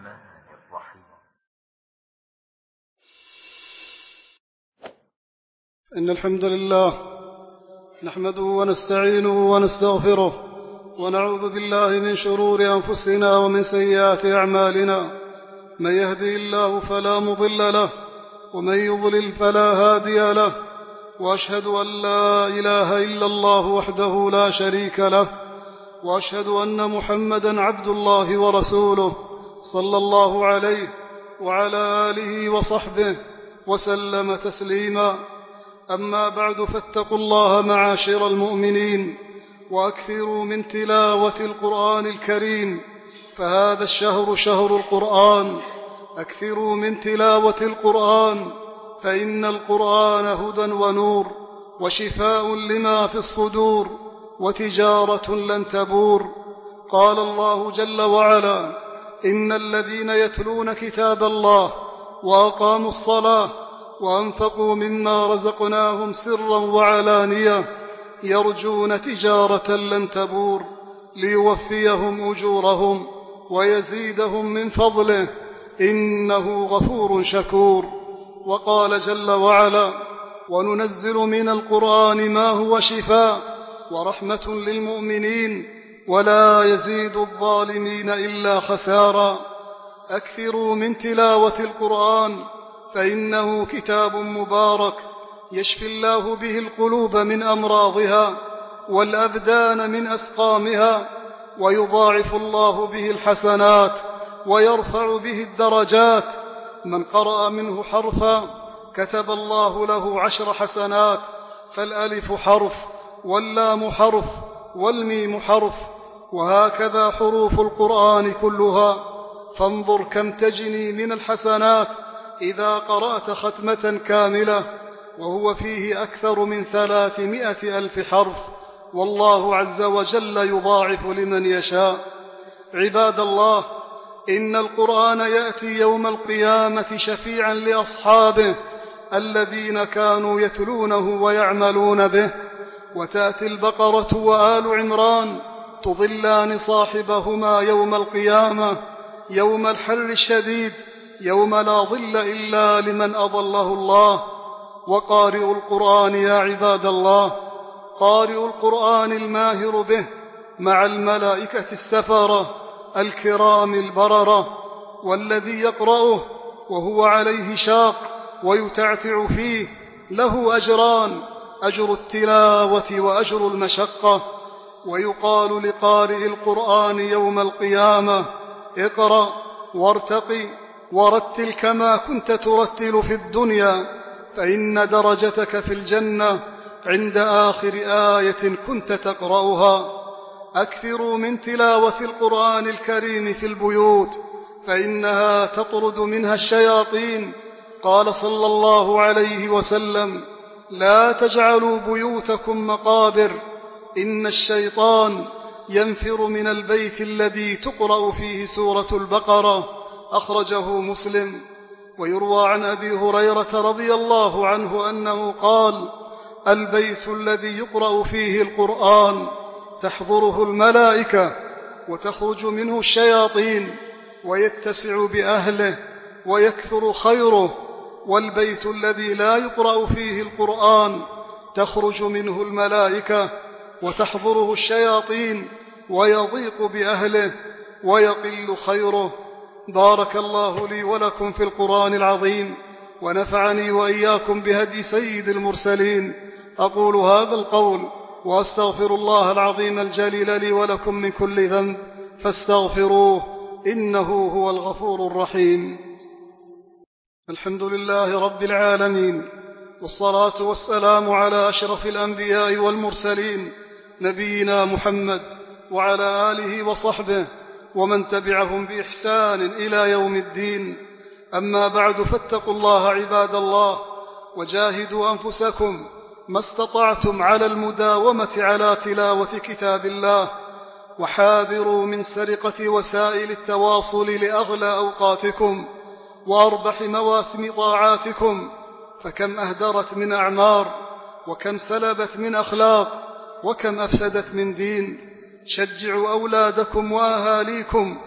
الرحمن الرحيم. إن الحمد لله نحمده ونستعينه ونستغفره ونعوذ بالله من شرور أنفسنا ومن سيئات أعمالنا. من يهدي الله فلا مضل له ومن يضلل فلا هادي له، وأشهد أن لا إله إلا الله وحده لا شريك له، وأشهد أن محمدًا عبد الله ورسوله صلى الله عليه وعلى آله وصحبه وسلم تسليما. أما بعد، فاتقوا الله معاشر المؤمنين، وأكثروا من تلاوة القرآن الكريم، فهذا الشهر شهر القرآن. أكثروا من تلاوة القرآن، فإن القرآن هدى ونور وشفاء لما في الصدور وتجارة لن تبور. قال الله جل وعلا: إن الذين يتلون كتاب الله وأقاموا الصلاة وأنفقوا مما رزقناهم سرا وعلانية يرجون تجارة لن تبور ليوفيهم أجورهم ويزيدهم من فضله إنه غفور شكور. وقال جل وعلا: وننزل من القرآن ما هو شفاء ورحمة للمؤمنين ولا يزيد الظالمين إلا خسارا. أكثروا من تلاوة القرآن، فإنه كتاب مبارك يشفي الله به القلوب من أمراضها والأبدان من أسقامها، ويضاعف الله به الحسنات ويرفع به الدرجات. من قرأ منه حرفا كتب الله له 10 حسنات، فالألف حرف واللام حرف والميم حرف، وهكذا حروف القرآن كلها. فانظر كم تجني من الحسنات إذا قرأت ختمة كاملة، وهو فيه أكثر من 300,000 حرف، والله عز وجل يضاعف لمن يشاء. عباد الله، إن القرآن يأتي يوم القيامة شفيعا لأصحابه الذين كانوا يتلونه ويعملون به. وتأتي البقرة وآل عمران تظلان صاحبهما يوم القيامة، يوم الحر الشديد، يوم لا ظل إلا لمن أظله الله. وقارئ القرآن يا عباد الله، قارئ القرآن الماهر به مع الملائكة السفرة الكرام البررة، والذي يقرأه وهو عليه شاق ويتعتع فيه له أجران: أجر التلاوة وأجر المشقة. ويقال لقارئ القرآن يوم القيامة: اقرأ وارتقي ورتل كما كنت ترتل في الدنيا، فإن درجتك في الجنة عند آخر آية كنت تقرأها. أكثروا من تلاوة القرآن الكريم في البيوت، فإنها تطرد منها الشياطين. قال صلى الله عليه وسلم: لا تجعلوا بيوتكم مقابر، إن الشيطان ينفر من البيت الذي تقرأ فيه سورة البقرة. أخرجه مسلم. ويروى عن أبي هريرة رضي الله عنه أنه قال: البيت الذي يقرأ فيه القرآن تحضره الملائكة وتخرج منه الشياطين ويتسع بأهله ويكثر خيره، والبيت الذي لا يقرأ فيه القرآن تخرج منه الملائكة وتحضره الشياطين ويضيق بأهله ويقل خيره. بارك الله لي ولكم في القرآن العظيم، ونفعني وإياكم بهدي سيد المرسلين. أقول هذا القول وأستغفر الله العظيم الجليل لي ولكم من كل ذنب، فاستغفروه إنه هو الغفور الرحيم. الحمد لله رب العالمين، والصلاة والسلام على أشرف الأنبياء والمرسلين، نبينا محمد وعلى آله وصحبه ومن تبعهم بإحسان إلى يوم الدين. أما بعد، فاتقوا الله عباد الله، وجاهدوا أنفسكم ما استطعتم على المداومة على تلاوة كتاب الله، وحاذروا من سرقة وسائل التواصل لأغلى أوقاتكم وأربح مواسم طاعاتكم، فكم أهدرت من أعمار، وكم سلبت من أخلاق، وكم أفسدت من دين. شجعوا أولادكم وأهاليكم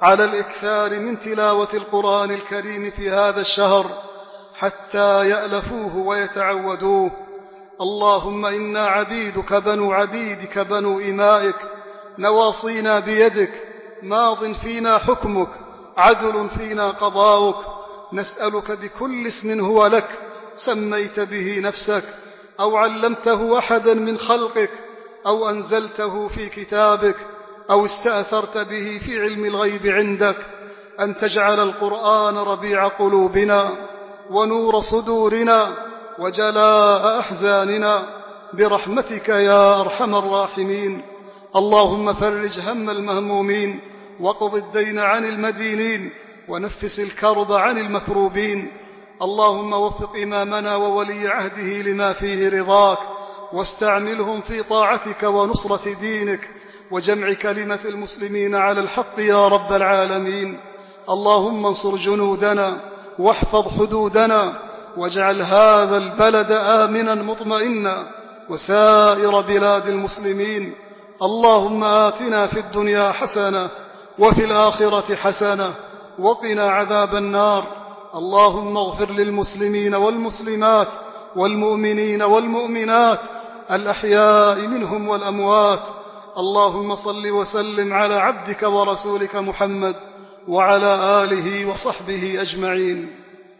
على الإكثار من تلاوة القرآن الكريم في هذا الشهر حتى يألفوه ويتعودوه. اللهم إنا عبيدك بنو عبيدك بنو إمائك، نواصينا بيدك، ماض فينا حكمك، عدل فينا قضاؤك، نسألك بكل اسم هو لك سميت به نفسك أو علمته أحدا من خلقك أو أنزلته في كتابك أو استأثرت به في علم الغيب عندك، أن تجعل القرآن ربيع قلوبنا ونور صدورنا وجلاء أحزاننا برحمتك يا أرحم الراحمين. اللهم فرج هم المهمومين واقض الدين عن المدينين ونفس الكرب عن المكروبين. اللهم وفق إمامنا وولي عهده لما فيه رضاك، واستعملهم في طاعتك ونصرة دينك وجمع كلمة المسلمين على الحق يا رب العالمين. اللهم انصر جنودنا واحفظ حدودنا واجعل هذا البلد آمنا مطمئنا وسائر بلاد المسلمين. اللهم آتنا في الدنيا حسنة وفي الآخرة حسنة وقنا عذاب النار. اللهم اغفر للمسلمين والمسلمات والمؤمنين والمؤمنات الأحياء منهم والأموات. اللهم صل وسلم على عبدك ورسولك محمد وعلى آله وصحبه أجمعين.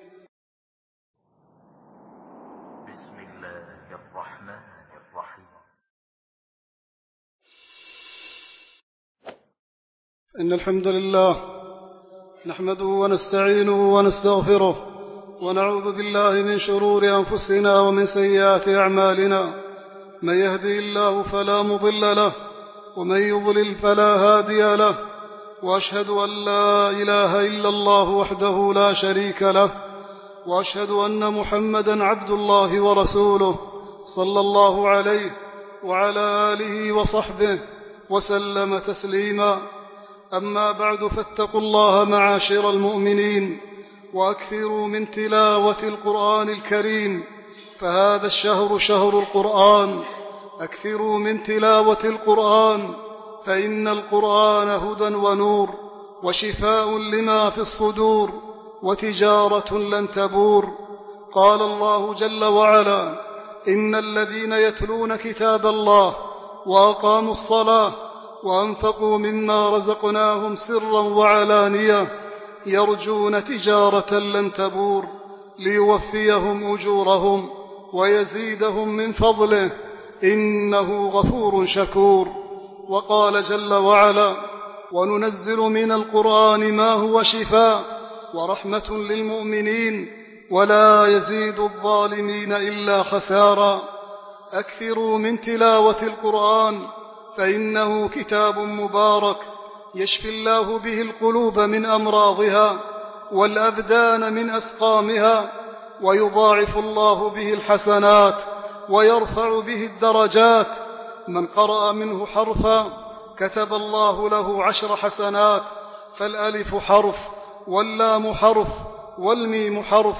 بسم الله الرحمن الرحيم. إن الحمد لله نحمده ونستعينه ونستغفره ونعوذ بالله من شرور أنفسنا ومن سيئات أعمالنا، من يهدي الله فلا مضل له ومن يضلل فلا هادي له، وأشهد أن لا إله إلا الله وحده لا شريك له، وأشهد أن محمدا عبد الله ورسوله صلى الله عليه وعلى آله وصحبه وسلم تسليما. أما بعد، فاتقوا الله معاشر المؤمنين وأكثروا من تلاوة القرآن الكريم، فهذا الشهر شهر القرآن. أكثروا من تلاوة القرآن، فإن القرآن هدى ونور وشفاء لما في الصدور وتجارة لن تبور. قال الله جل وعلا: إن الذين يتلون كتاب الله وأقاموا الصلاة وأنفقوا مما رزقناهم سرا وعلانية يرجون تجارة لن تبور ليوفيهم أجورهم ويزيدهم من فضله إنه غفور شكور. وقال جل وعلا: وننزل من القرآن ما هو شفاء ورحمة للمؤمنين ولا يزيد الظالمين إلا خسارا. أكثروا من تلاوة القرآن، فإنه كتاب مبارك يشفي الله به القلوب من أمراضها والأبدان من أسقامها، ويضاعف الله به الحسنات ويرفع به الدرجات. من قرأ منه حرفا كتب الله له 10 حسنات، فالألف حرف واللام حرف والميم حرف،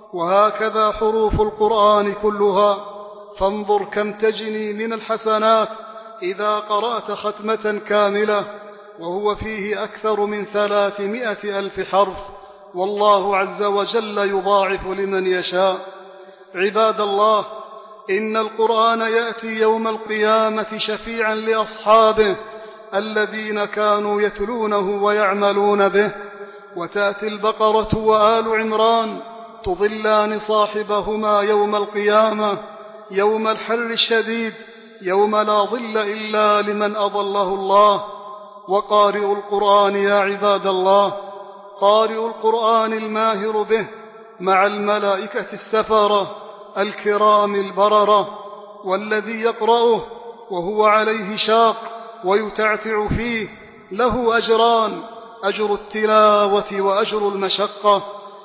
وهكذا حروف القرآن كلها. فانظر كم تجني من الحسنات إذا قرأت ختمة كاملة، وهو فيه أكثر من 300,000 حرف، والله عز وجل يضاعف لمن يشاء. عباد الله، إن القرآن يأتي يوم القيامة شفيعا لأصحابه الذين كانوا يتلونه ويعملون به. وتأتي البقرة وآل عمران تظلان صاحبهما يوم القيامة، يوم الحر الشديد، يوم لا ظل إلا لمن أظله الله. وقارئ القرآن يا عباد الله، قارئ القرآن الماهر به مع الملائكة السفرة الكرام البررة، والذي يقرأه وهو عليه شاق ويتعتع فيه له أجران: أجر التلاوة وأجر المشقة.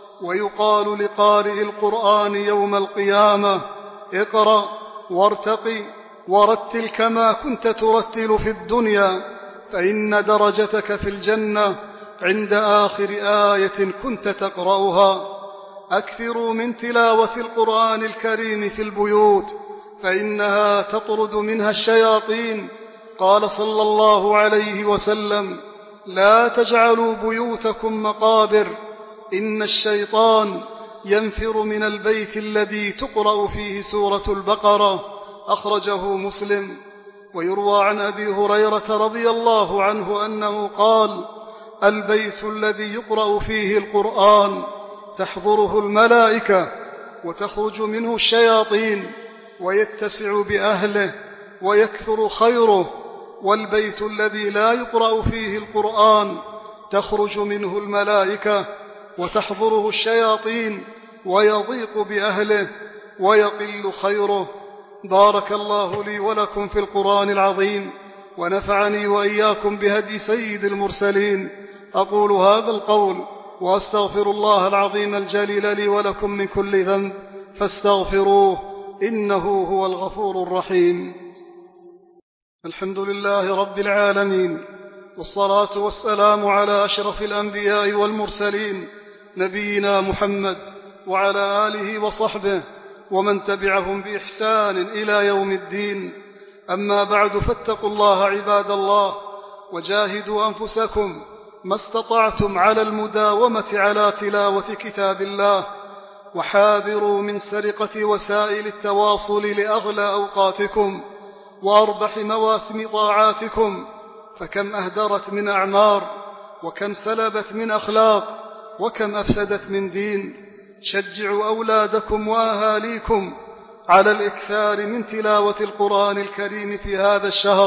ويقال لقارئ القرآن يوم القيامة: اقرأ وارتقي ورتل كما كنت ترتل في الدنيا، فإن درجتك في الجنة عند آخر آية كنت تقرأها. أكثروا من تلاوة القرآن الكريم في البيوت، فإنها تطرد منها الشياطين. قال صلى الله عليه وسلم: لا تجعلوا بيوتكم مقابر إن الشيطان ينفر من البيت الذي تقرأ فيه سورة البقرة. أخرجه مسلم. ويروى عن أبي هريرة رضي الله عنه أنه قال: البيت الذي يقرأ فيه القرآن تحضره الملائكة وتخرج منه الشياطين ويتسع بأهله ويكثر خيره، والبيت الذي لا يقرأ فيه القرآن تخرج منه الملائكة وتحضره الشياطين ويضيق بأهله ويقل خيره. بارك الله لي ولكم في القرآن العظيم، ونفعني وإياكم بهدي سيد المرسلين. أقول هذا القول وأستغفر الله العظيم الجليل لي ولكم من كل ذنب فاستغفروه إنه هو الغفور الرحيم. الحمد لله رب العالمين، والصلاة والسلام على أشرف الأنبياء والمرسلين نبينا محمد وعلى آله وصحبه ومن تبعهم بإحسان إلى يوم الدين. أما بعد، فاتقوا الله عباد الله، وجاهدوا أنفسكم ما استطعتم على المداومة على تلاوة كتاب الله، وحاذروا من سرقة وسائل التواصل لأغلى أوقاتكم وأربح مواسم طاعاتكم، فكم أهدرت من أعمار، وكم سلبت من أخلاق، وكم أفسدت من دين. شجعوا أولادكم وأهاليكم على الإكثار من تلاوة القرآن الكريم في هذا الشهر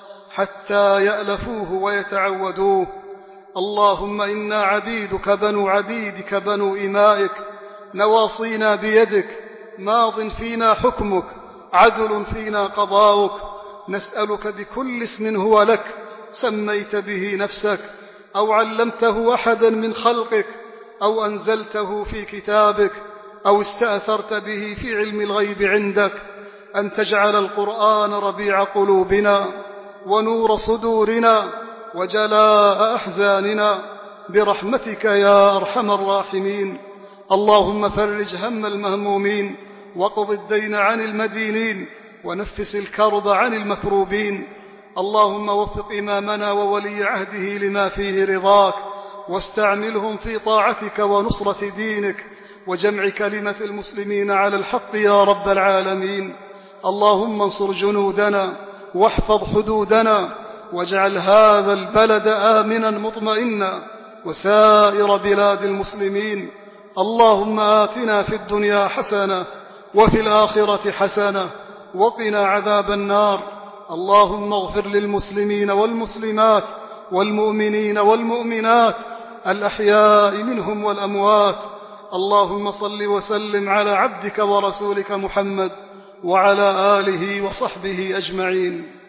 حتى يألفوه ويتعودوه. اللهم إنا عبيدك بنو عبيدك بنو إمائك، نواصينا بيدك، ماض فينا حكمك، عدل فينا قضاؤك. نسألك بكل اسم هو لك سميت به نفسك أو علمته أحدا من خلقك أو أنزلته في كتابك أو استأثرت به في علم الغيب عندك، أن تجعل القرآن ربيع قلوبنا ونور صدورنا وجلاء أحزاننا برحمتك يا أرحم الراحمين. اللهم فرج هم المهمومين، وقض الدين عن المدينين، ونفس الكرب عن المكروبين. اللهم وفق إمامنا وولي عهده لما فيه رضاك، واستعملهم في طاعتك ونصرة دينك وجمع كلمة المسلمين على الحق يا رب العالمين. اللهم انصر جنودنا واحفظ حدودنا، واجعل هذا البلد آمنا مطمئنا وسائر بلاد المسلمين. اللهم آتنا في الدنيا حسنة وفي الآخرة حسنة وقنا عذاب النار. اللهم اغفر للمسلمين والمسلمات والمؤمنين والمؤمنات الأحياء منهم والأموات. اللهم صل وسلم على عبدك ورسولك محمد وعلى آله وصحبه أجمعين.